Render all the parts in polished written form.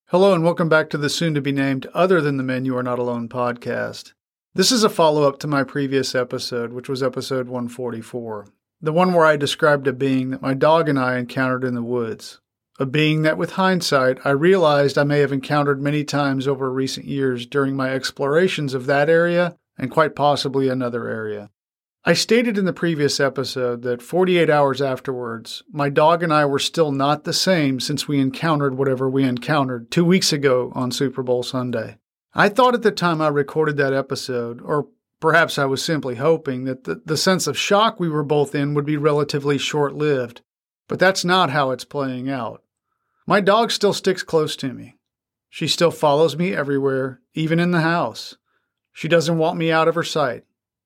Hello and welcome back to the soon-to-be-named Other Than the Men You Are Not Alone podcast. This is a follow-up to my previous episode, which was episode 144, the one where I described a being that my dog and I encountered in the woods, a being that with hindsight I realized I may have encountered many times over recent years during my explorations of that area and quite possibly another area. I stated in the previous episode that 48 hours afterwards, my dog and I were still not the same since we encountered whatever we encountered 2 weeks ago on Super Bowl Sunday. I thought at the time I recorded that episode, or perhaps I was simply hoping, that the sense of shock we were both in would be relatively short-lived, but that's not how it's playing out. My dog still sticks close to me. She still follows me everywhere, even in the house. She doesn't want me out of her sight.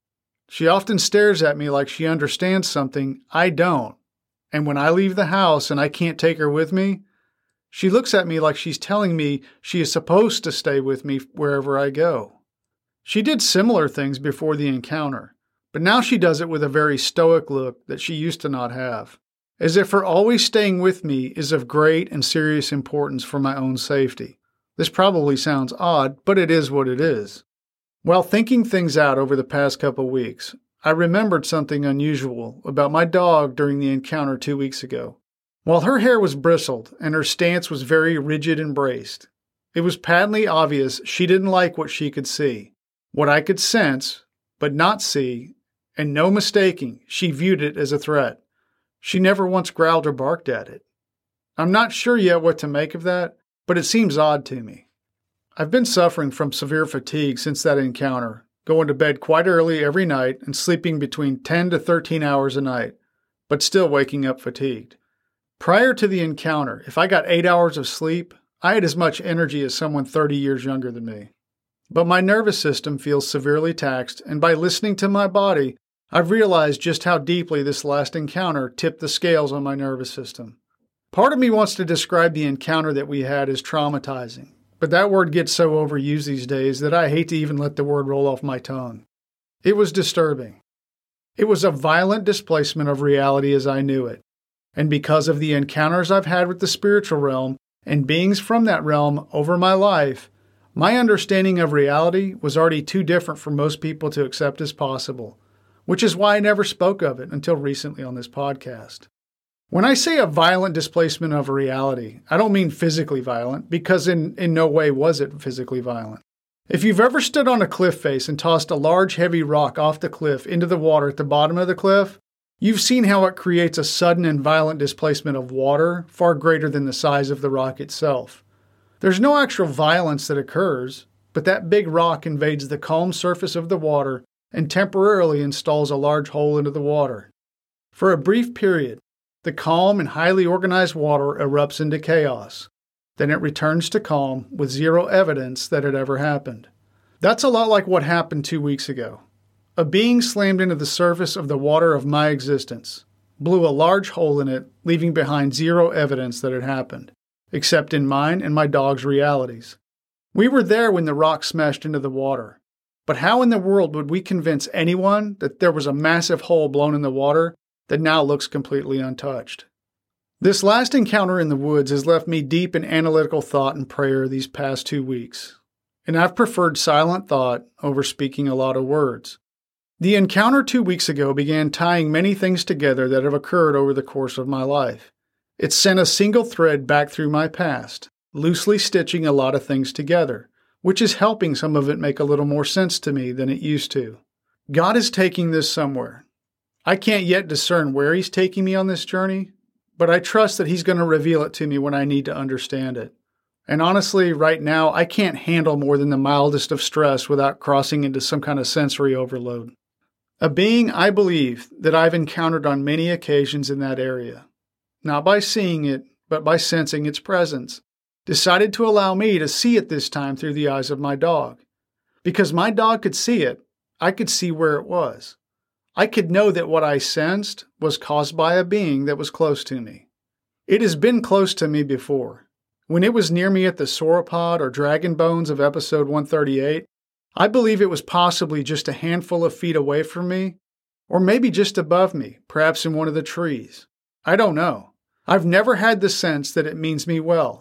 She often stares at me like she understands something I don't, and when I leave the house and I can't take her with me, she looks at me like she's telling me she is supposed to stay with me wherever I go. She did similar things before the encounter, but now she does it with a very stoic look that she used to not have, as if her always staying with me is of great and serious importance for my own safety. This probably sounds odd, but it is what it is. While thinking things out over the past couple weeks, I remembered something unusual about my dog during the encounter 2 weeks ago. While her hair was bristled and her stance was very rigid and braced, it was patently obvious she didn't like what she could see. What I could sense, but not see, and no mistaking, she viewed it as a threat. She never once growled or barked at it. I'm not sure yet what to make of that, but it seems odd to me. I've been suffering from severe fatigue since that encounter, going to bed quite early every night and sleeping between 10 to 13 hours a night, but still waking up fatigued. Prior to the encounter, if I got 8 hours of sleep, I had as much energy as someone 30 years younger than me. But my nervous system feels severely taxed, and by listening to my body, I've realized just how deeply this last encounter tipped the scales on my nervous system. Part of me wants to describe the encounter that we had as traumatizing, but that word gets so overused these days that I hate to even let the word roll off my tongue. It was disturbing. It was a violent displacement of reality as I knew it. And because of the encounters I've had with the spiritual realm and beings from that realm over my life, my understanding of reality was already too different for most people to accept as possible, which is why I never spoke of it until recently on this podcast. When I say a violent displacement of reality, I don't mean physically violent, because in no way was it physically violent. If you've ever stood on a cliff face and tossed a large heavy rock off the cliff into the water at the bottom of the cliff, you've seen how it creates a sudden and violent displacement of water far greater than the size of the rock itself. There's no actual violence that occurs, but that big rock invades the calm surface of the water and temporarily installs a large hole into the water. For a brief period, the calm and highly organized water erupts into chaos. Then it returns to calm with zero evidence that it ever happened. That's a lot like what happened 2 weeks ago. A being slammed into the surface of the water of my existence, blew a large hole in it, leaving behind zero evidence that it happened, except in mine and my dog's realities. We were there when the rock smashed into the water, but how in the world would we convince anyone that there was a massive hole blown in the water that now looks completely untouched? This last encounter in the woods has left me deep in analytical thought and prayer these past 2 weeks, and I've preferred silent thought over speaking a lot of words. The encounter 2 weeks ago began tying many things together that have occurred over the course of my life. It sent a single thread back through my past, loosely stitching a lot of things together, which is helping some of it make a little more sense to me than it used to. God is taking this somewhere. I can't yet discern where He's taking me on this journey, but I trust that He's going to reveal it to me when I need to understand it. And honestly, right now, I can't handle more than the mildest of stress without crossing into some kind of sensory overload. A being I believe that I've encountered on many occasions in that area, not by seeing it, but by sensing its presence, decided to allow me to see it this time through the eyes of my dog. Because my dog could see it, I could see where it was. I could know that what I sensed was caused by a being that was close to me. It has been close to me before. When it was near me at the sauropod or dragon bones of episode 138, I believe it was possibly just a handful of feet away from me, or maybe just above me, perhaps in one of the trees. I don't know. I've never had the sense that it means me well.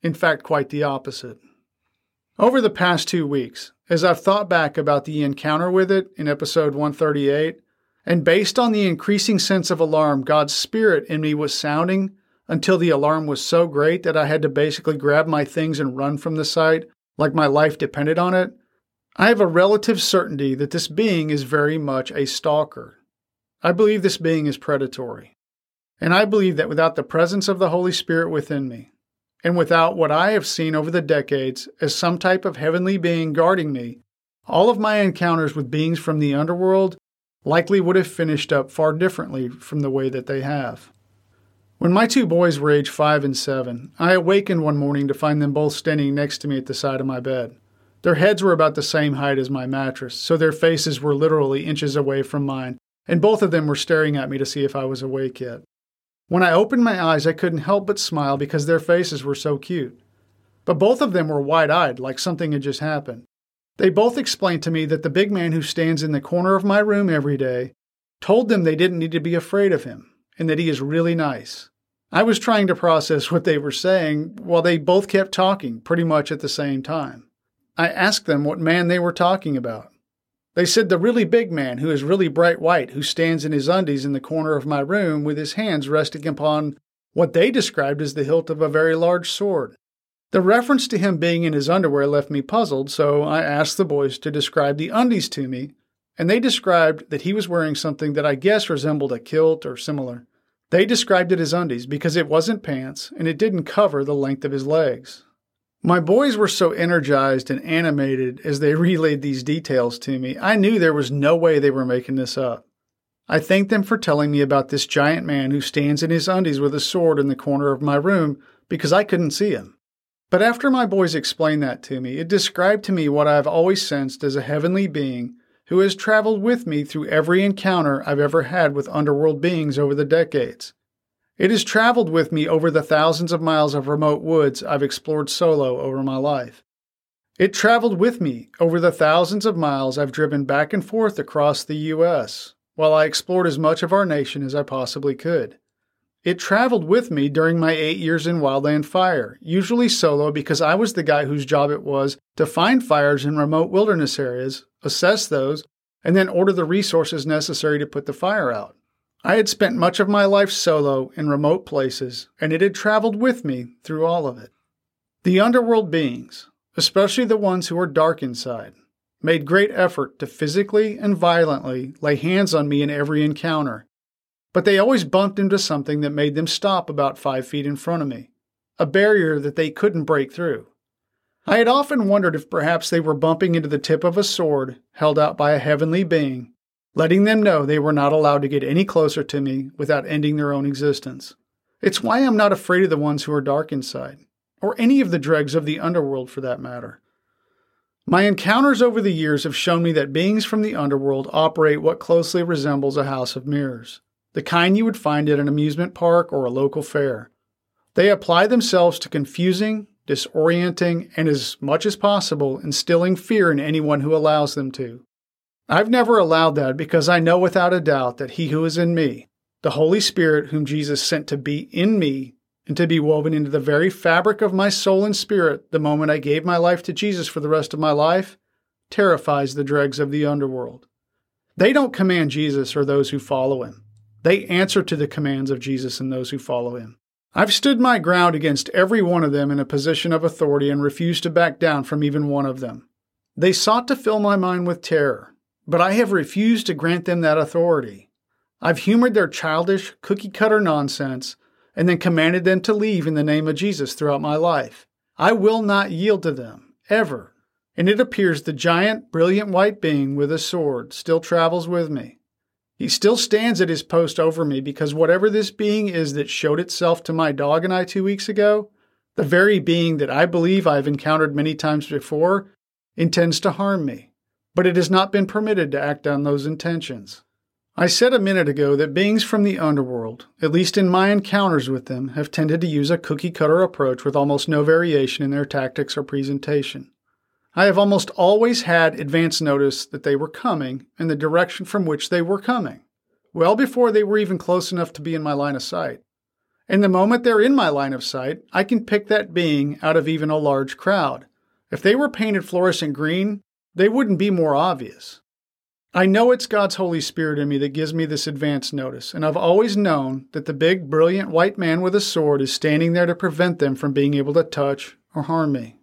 In fact, quite the opposite. Over the past 2 weeks, as I've thought back about the encounter with it in episode 138, and based on the increasing sense of alarm God's Spirit in me was sounding until the alarm was so great that I had to basically grab my things and run from the site like my life depended on it, I have a relative certainty that this being is very much a stalker. I believe this being is predatory. And I believe that without the presence of the Holy Spirit within me, and without what I have seen over the decades as some type of heavenly being guarding me, all of my encounters with beings from the underworld likely would have finished up far differently from the way that they have. When my 2 boys were age 5 and 7, I awakened one morning to find them both standing next to me at the side of my bed. Their heads were about the same height as my mattress, so their faces were literally inches away from mine, and both of them were staring at me to see if I was awake yet. When I opened my eyes, I couldn't help but smile because their faces were so cute. But both of them were wide-eyed, like something had just happened. They both explained to me that the big man who stands in the corner of my room every day told them they didn't need to be afraid of him, and that he is really nice. I was trying to process what they were saying while they both kept talking pretty much at the same time. I asked them what man they were talking about. They said the really big man who is really bright white, who stands in his undies in the corner of my room with his hands resting upon what they described as the hilt of a very large sword. The reference to him being in his underwear left me puzzled, so I asked the boys to describe the undies to me, and they described that he was wearing something that I guess resembled a kilt or similar. They described it as undies because it wasn't pants and it didn't cover the length of his legs. My boys were so energized and animated as they relayed these details to me, I knew there was no way they were making this up. I thanked them for telling me about this giant man who stands in his undies with a sword in the corner of my room because I couldn't see him. But after my boys explained that to me, it described to me what I've always sensed as a heavenly being who has traveled with me through every encounter I've ever had with underworld beings over the decades. It has traveled with me over the thousands of miles of remote woods I've explored solo over my life. It traveled with me over the thousands of miles I've driven back and forth across the U.S., while I explored as much of our nation as I possibly could. It traveled with me during my 8 years in Wildland Fire, usually solo because I was the guy whose job it was to find fires in remote wilderness areas, assess those, and then order the resources necessary to put the fire out. I had spent much of my life solo in remote places, and it had traveled with me through all of it. The underworld beings, especially the ones who are dark inside, made great effort to physically and violently lay hands on me in every encounter, but they always bumped into something that made them stop about 5 feet in front of me, a barrier that they couldn't break through. I had often wondered if perhaps they were bumping into the tip of a sword held out by a heavenly being, letting them know they were not allowed to get any closer to me without ending their own existence. It's why I'm not afraid of the ones who are dark inside, or any of the dregs of the underworld for that matter. My encounters over the years have shown me that beings from the underworld operate what closely resembles a house of mirrors, the kind you would find at an amusement park or a local fair. They apply themselves to confusing, disorienting, and as much as possible, instilling fear in anyone who allows them to. I've never allowed that because I know without a doubt that He who is in me, the Holy Spirit whom Jesus sent to be in me and to be woven into the very fabric of my soul and spirit the moment I gave my life to Jesus for the rest of my life, terrifies the dregs of the underworld. They don't command Jesus or those who follow Him. They answer to the commands of Jesus and those who follow Him. I've stood my ground against every one of them in a position of authority and refused to back down from even one of them. They sought to fill my mind with terror, but I have refused to grant them that authority. I've humored their childish, cookie-cutter nonsense and then commanded them to leave in the name of Jesus throughout my life. I will not yield to them, ever. And it appears the giant, brilliant white being with a sword still travels with me. He still stands at his post over me because whatever this being is that showed itself to my dog and I 2 weeks ago, the very being that I believe I've encountered many times before, intends to harm me. But it has not been permitted to act on those intentions. I said a minute ago that beings from the underworld, at least in my encounters with them, have tended to use a cookie-cutter approach with almost no variation in their tactics or presentation. I have almost always had advance notice that they were coming and the direction from which they were coming, well before they were even close enough to be in my line of sight. And the moment they're in my line of sight, I can pick that being out of even a large crowd. If they were painted fluorescent green, they wouldn't be more obvious. I know it's God's Holy Spirit in me that gives me this advance notice, and I've always known that the big, brilliant white man with a sword is standing there to prevent them from being able to touch or harm me.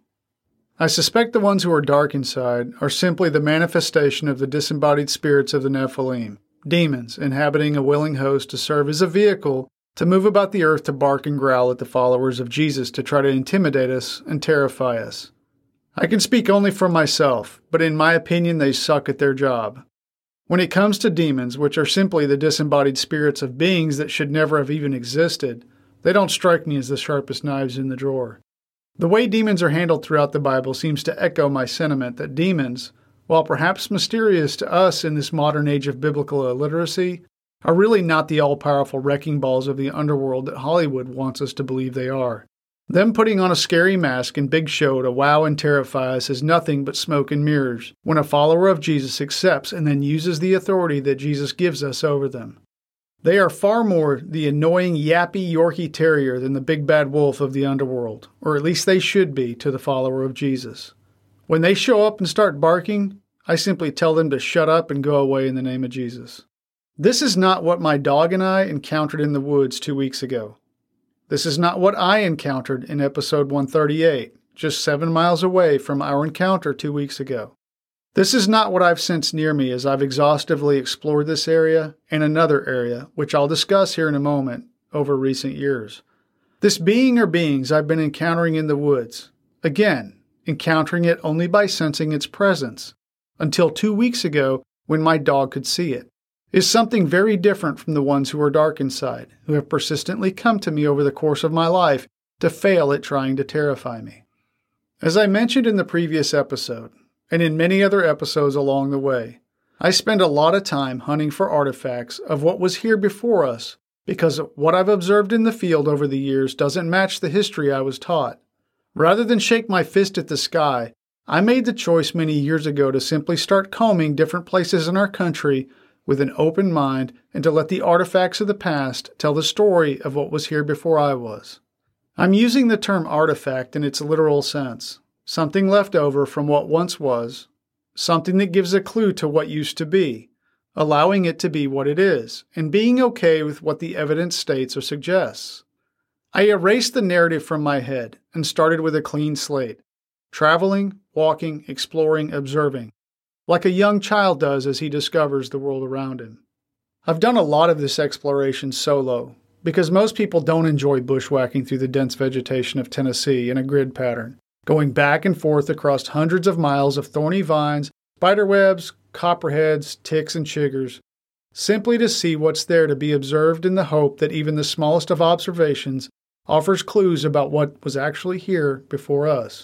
I suspect the ones who are dark inside are simply the manifestation of the disembodied spirits of the Nephilim, demons inhabiting a willing host to serve as a vehicle to move about the earth to bark and growl at the followers of Jesus to try to intimidate us and terrify us. I can speak only for myself, but in my opinion they suck at their job. When it comes to demons, which are simply the disembodied spirits of beings that should never have even existed, they don't strike me as the sharpest knives in the drawer. The way demons are handled throughout the Bible seems to echo my sentiment that demons, while perhaps mysterious to us in this modern age of biblical illiteracy, are really not the all-powerful wrecking balls of the underworld that Hollywood wants us to believe they are. Them putting on a scary mask and big show to wow and terrify us is nothing but smoke and mirrors when a follower of Jesus accepts and then uses the authority that Jesus gives us over them. They are far more the annoying yappy Yorkie Terrier than the big bad wolf of the underworld, or at least they should be to the follower of Jesus. When they show up and start barking, I simply tell them to shut up and go away in the name of Jesus. This is not what my dog and I encountered in the woods 2 weeks ago. This is not what I encountered in episode 138, just 7 miles away from our encounter 2 weeks ago. This is not what I've sensed near me as I've exhaustively explored this area and another area, which I'll discuss here in a moment, over recent years. This being or beings I've been encountering in the woods, again, encountering it only by sensing its presence, until 2 weeks ago when my dog could see it, is something very different from the ones who are dark inside, who have persistently come to me over the course of my life to fail at trying to terrify me. As I mentioned in the previous episode, and in many other episodes along the way, I spend a lot of time hunting for artifacts of what was here before us because what I've observed in the field over the years doesn't match the history I was taught. Rather than shake my fist at the sky, I made the choice many years ago to simply start combing different places in our country with an open mind and to let the artifacts of the past tell the story of what was here before I was. I'm using the term artifact in its literal sense, something left over from what once was, something that gives a clue to what used to be, allowing it to be what it is, and being okay with what the evidence states or suggests. I erased the narrative from my head and started with a clean slate, traveling, walking, exploring, observing, like a young child does as he discovers the world around him. I've done a lot of this exploration solo, because most people don't enjoy bushwhacking through the dense vegetation of Tennessee in a grid pattern, going back and forth across hundreds of miles of thorny vines, spiderwebs, copperheads, ticks, and chiggers, simply to see what's there to be observed in the hope that even the smallest of observations offers clues about what was actually here before us.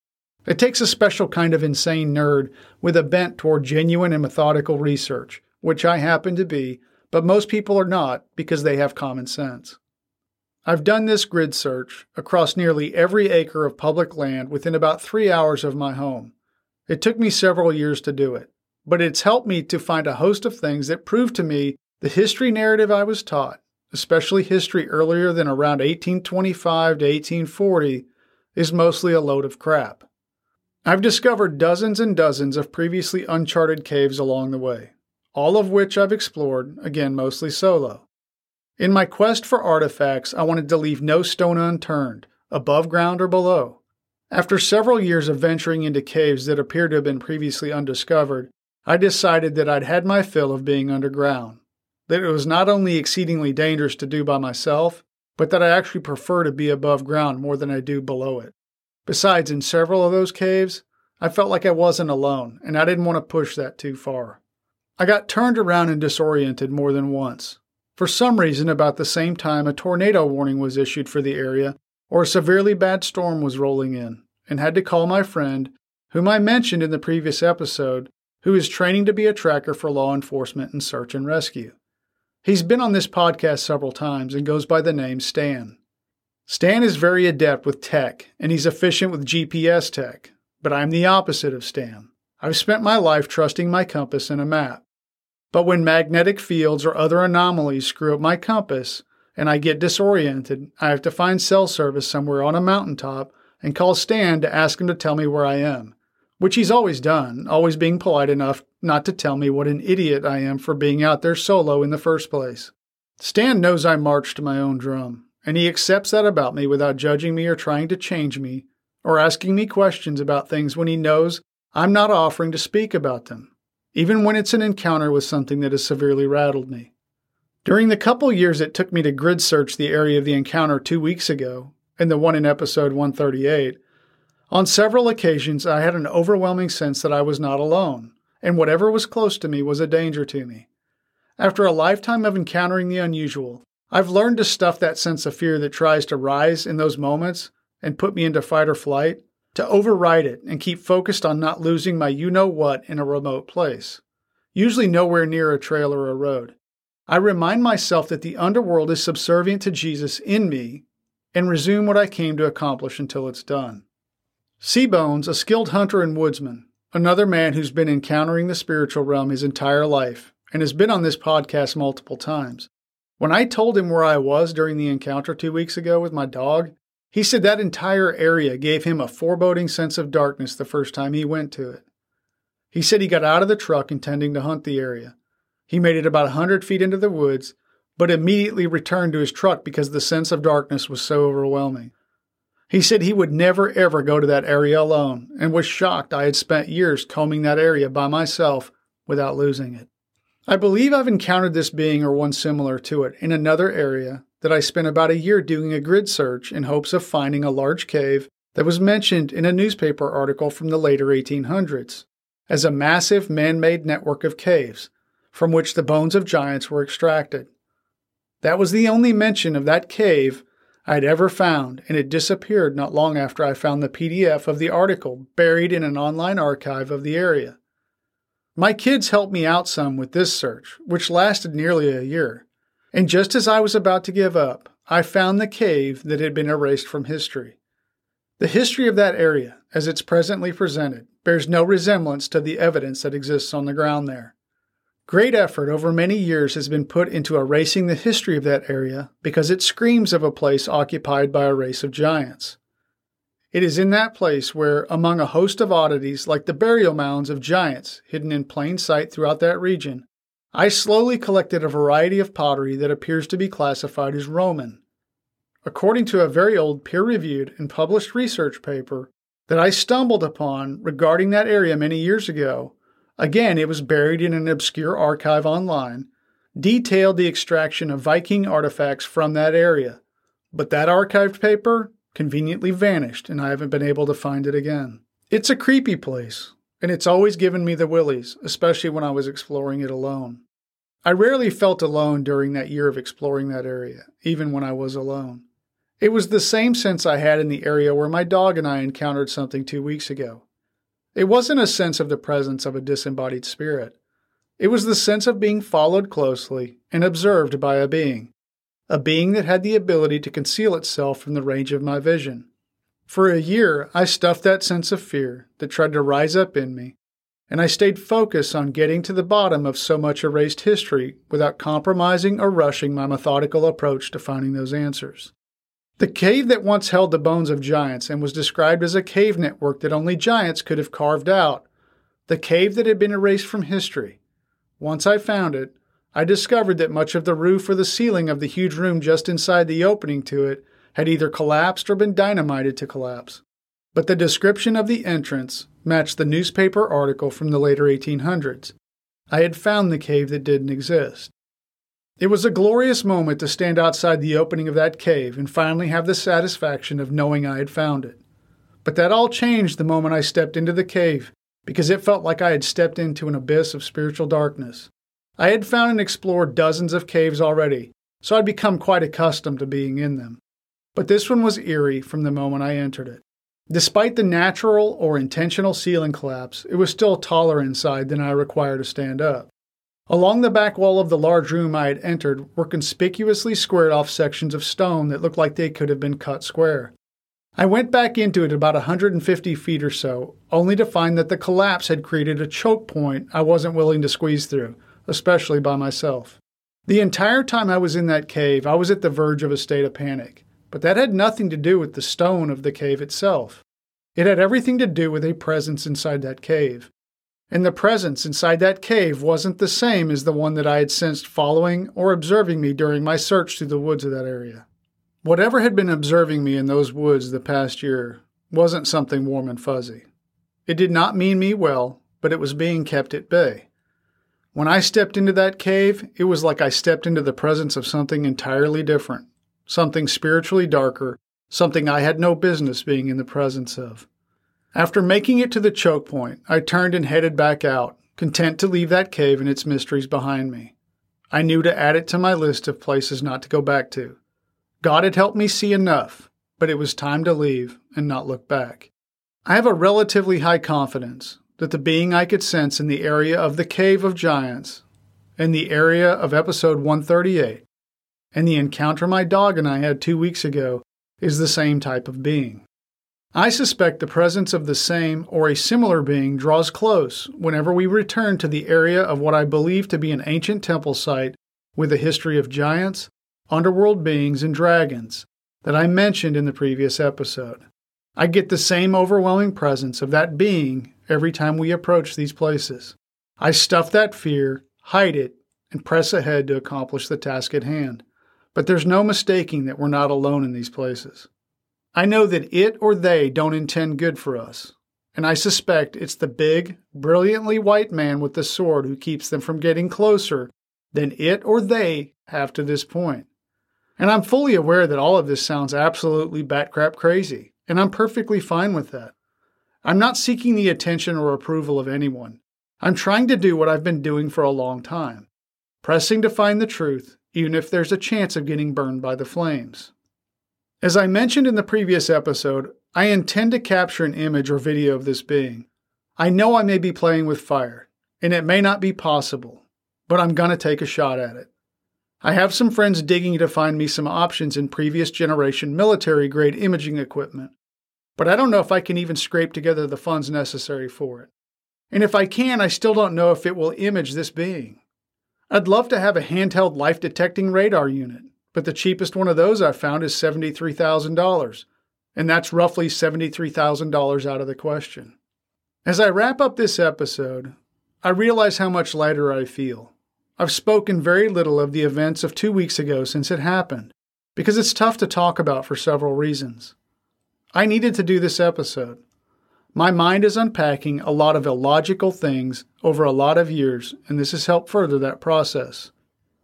It takes a special kind of insane nerd with a bent toward genuine and methodical research, which I happen to be, but most people are not because they have common sense. I've done this grid search across nearly every acre of public land within about 3 hours of my home. It took me several years to do it, but it's helped me to find a host of things that prove to me the history narrative I was taught, especially history earlier than around 1825 to 1840, is mostly a load of crap. I've discovered dozens and dozens of previously uncharted caves along the way, all of which I've explored, again mostly solo. In my quest for artifacts, I wanted to leave no stone unturned, above ground or below. After several years of venturing into caves that appeared to have been previously undiscovered, I decided that I'd had my fill of being underground, that it was not only exceedingly dangerous to do by myself, but that I actually prefer to be above ground more than I do below it. Besides, in several of those caves, I felt like I wasn't alone, and I didn't want to push that too far. I got turned around and disoriented more than once. For some reason, about the same time a tornado warning was issued for the area, or a severely bad storm was rolling in, and had to call my friend, whom I mentioned in the previous episode, who is training to be a tracker for law enforcement and search and rescue. He's been on this podcast several times and goes by the name Stan. Stan is very adept with tech, and he's efficient with GPS tech, but I'm the opposite of Stan. I've spent my life trusting my compass and a map. But when magnetic fields or other anomalies screw up my compass, and I get disoriented, I have to find cell service somewhere on a mountaintop and call Stan to ask him to tell me where I am, which he's always done, always being polite enough not to tell me what an idiot I am for being out there solo in the first place. Stan knows I march to my own drum, and he accepts that about me without judging me or trying to change me, or asking me questions about things when he knows I'm not offering to speak about them, even when it's an encounter with something that has severely rattled me. During the couple years it took me to grid search the area of the encounter 2 weeks ago, and the one in episode 138, on several occasions I had an overwhelming sense that I was not alone, and whatever was close to me was a danger to me. After a lifetime of encountering the unusual, I've learned to stuff that sense of fear that tries to rise in those moments and put me into fight or flight, to override it and keep focused on not losing my you-know-what in a remote place, usually nowhere near a trail or a road. I remind myself that the underworld is subservient to Jesus in me and resume what I came to accomplish until it's done. Seabones, a skilled hunter and woodsman, another man who's been encountering the spiritual realm his entire life and has been on this podcast multiple times. When I told him where I was during the encounter 2 weeks ago with my dog, he said that entire area gave him a foreboding sense of darkness the first time he went to it. He said he got out of the truck intending to hunt the area. He made it about 100 feet into the woods, but immediately returned to his truck because the sense of darkness was so overwhelming. He said he would never ever go to that area alone and was shocked I had spent years combing that area by myself without losing it. I believe I've encountered this being or one similar to it in another area that I spent about a year doing a grid search in hopes of finding a large cave that was mentioned in a newspaper article from the later 1800s as a massive man-made network of caves from which the bones of giants were extracted. That was the only mention of that cave I'd ever found, and it disappeared not long after I found the PDF of the article buried in an online archive of the area. My kids helped me out some with this search, which lasted nearly a year, and just as I was about to give up, I found the cave that had been erased from history. The history of that area, as it's presently presented, bears no resemblance to the evidence that exists on the ground there. Great effort over many years has been put into erasing the history of that area because it screams of a place occupied by a race of giants. It is in that place where, among a host of oddities like the burial mounds of giants hidden in plain sight throughout that region, I slowly collected a variety of pottery that appears to be classified as Roman. According to a very old peer-reviewed and published research paper that I stumbled upon regarding that area many years ago, again it was buried in an obscure archive online, detailed the extraction of Viking artifacts from that area, but that archived paper conveniently vanished and I haven't been able to find it again. It's a creepy place, and it's always given me the willies, especially when I was exploring it alone. I rarely felt alone during that year of exploring that area, even when I was alone. It was the same sense I had in the area where my dog and I encountered something 2 weeks ago. It wasn't a sense of the presence of a disembodied spirit. It was the sense of being followed closely and observed by a being that had the ability to conceal itself from the range of my vision. For a year, I stuffed that sense of fear that tried to rise up in me, and I stayed focused on getting to the bottom of so much erased history without compromising or rushing my methodical approach to finding those answers. The cave that once held the bones of giants and was described as a cave network that only giants could have carved out, the cave that had been erased from history. Once I found it, I discovered that much of the roof or the ceiling of the huge room just inside the opening to it had either collapsed or been dynamited to collapse. But the description of the entrance matched the newspaper article from the later 1800s. I had found the cave that didn't exist. It was a glorious moment to stand outside the opening of that cave and finally have the satisfaction of knowing I had found it. But that all changed the moment I stepped into the cave, because it felt like I had stepped into an abyss of spiritual darkness. I had found and explored dozens of caves already, so I'd become quite accustomed to being in them. But this one was eerie from the moment I entered it. Despite the natural or intentional ceiling collapse, it was still taller inside than I required to stand up. Along the back wall of the large room I had entered were conspicuously squared off sections of stone that looked like they could have been cut square. I went back into it about 150 feet or so, only to find that the collapse had created a choke point I wasn't willing to squeeze through, especially by myself. The entire time I was in that cave, I was at the verge of a state of panic, but that had nothing to do with the stone of the cave itself. It had everything to do with a presence inside that cave. And the presence inside that cave wasn't the same as the one that I had sensed following or observing me during my search through the woods of that area. Whatever had been observing me in those woods the past year wasn't something warm and fuzzy. It did not mean me well, but it was being kept at bay. When I stepped into that cave, it was like I stepped into the presence of something entirely different, something spiritually darker, something I had no business being in the presence of. After making it to the choke point, I turned and headed back out, content to leave that cave and its mysteries behind me. I knew to add it to my list of places not to go back to. God had helped me see enough, but it was time to leave and not look back. I have a relatively high confidence that the being I could sense in the area of the Cave of Giants, in the area of episode 138, and the encounter my dog and I had 2 weeks ago is the same type of being. I suspect the presence of the same or a similar being draws close whenever we return to the area of what I believe to be an ancient temple site with a history of giants, underworld beings, and dragons that I mentioned in the previous episode. I get the same overwhelming presence of that being every time we approach these places. I stuff that fear, hide it, and press ahead to accomplish the task at hand. But there's no mistaking that we're not alone in these places. I know that it or they don't intend good for us, and I suspect it's the big, brilliantly white man with the sword who keeps them from getting closer than it or they have to this point. And I'm fully aware that all of this sounds absolutely bat-crap crazy, and I'm perfectly fine with that. I'm not seeking the attention or approval of anyone. I'm trying to do what I've been doing for a long time, pressing to find the truth, even if there's a chance of getting burned by the flames. As I mentioned in the previous episode, I intend to capture an image or video of this being. I know I may be playing with fire, and it may not be possible, but I'm going to take a shot at it. I have some friends digging to find me some options in previous generation military-grade imaging equipment, but I don't know if I can even scrape together the funds necessary for it. And if I can, I still don't know if it will image this being. I'd love to have a handheld life-detecting radar unit, but the cheapest one of those I've found is $73,000, and that's roughly $73,000 out of the question. As I wrap up this episode, I realize how much lighter I feel. I've spoken very little of the events of 2 weeks ago since it happened, because it's tough to talk about for several reasons. I needed to do this episode. My mind is unpacking a lot of illogical things over a lot of years, and this has helped further that process.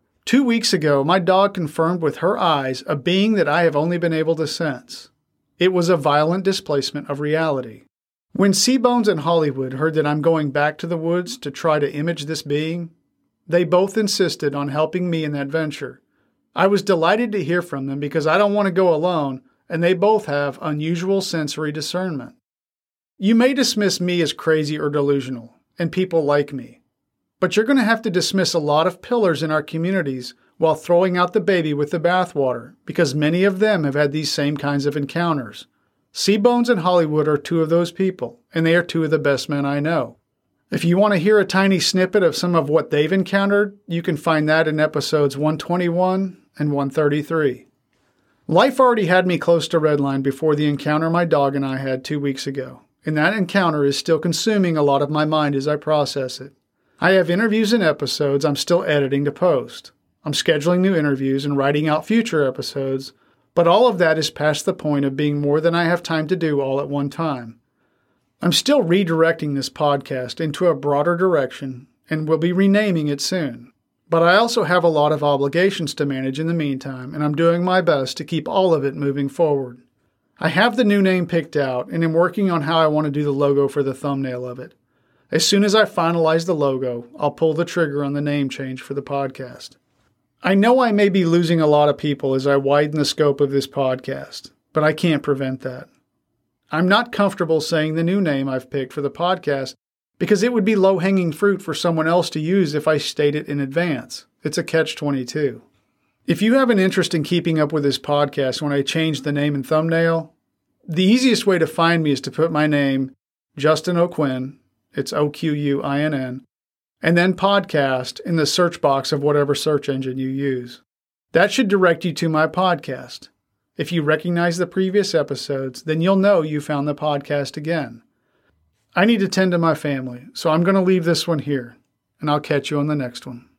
2 weeks ago, my dog confirmed with her eyes a being that I have only been able to sense. It was a violent displacement of reality. When Seabones and Hollywood heard that I'm going back to the woods to try to image this being, they both insisted on helping me in that venture. I was delighted to hear from them because I don't want to go alone, and they both have unusual sensory discernment. You may dismiss me as crazy or delusional, and people like me, but you're going to have to dismiss a lot of pillars in our communities while throwing out the baby with the bathwater, because many of them have had these same kinds of encounters. Seabones and Hollywood are two of those people, and they are two of the best men I know. If you want to hear a tiny snippet of some of what they've encountered, you can find that in episodes 121 and 133. Life already had me close to redline before the encounter my dog and I had 2 weeks ago, and that encounter is still consuming a lot of my mind as I process it. I have interviews and episodes I'm still editing to post. I'm scheduling new interviews and writing out future episodes, but all of that is past the point of being more than I have time to do all at one time. I'm still redirecting this podcast into a broader direction and will be renaming it soon. But I also have a lot of obligations to manage in the meantime, and I'm doing my best to keep all of it moving forward. I have the new name picked out and am working on how I want to do the logo for the thumbnail of it. As soon as I finalize the logo, I'll pull the trigger on the name change for the podcast. I know I may be losing a lot of people as I widen the scope of this podcast, but I can't prevent that. I'm not comfortable saying the new name I've picked for the podcast because it would be low-hanging fruit for someone else to use if I state it in advance. It's a catch-22. If you have an interest in keeping up with this podcast when I change the name and thumbnail, the easiest way to find me is to put my name, Justin O'Quinn, it's O'Quinn, and then podcast in the search box of whatever search engine you use. That should direct you to my podcast. If you recognize the previous episodes, then you'll know you found the podcast again. I need to tend to my family, so I'm going to leave this one here, and I'll catch you on the next one.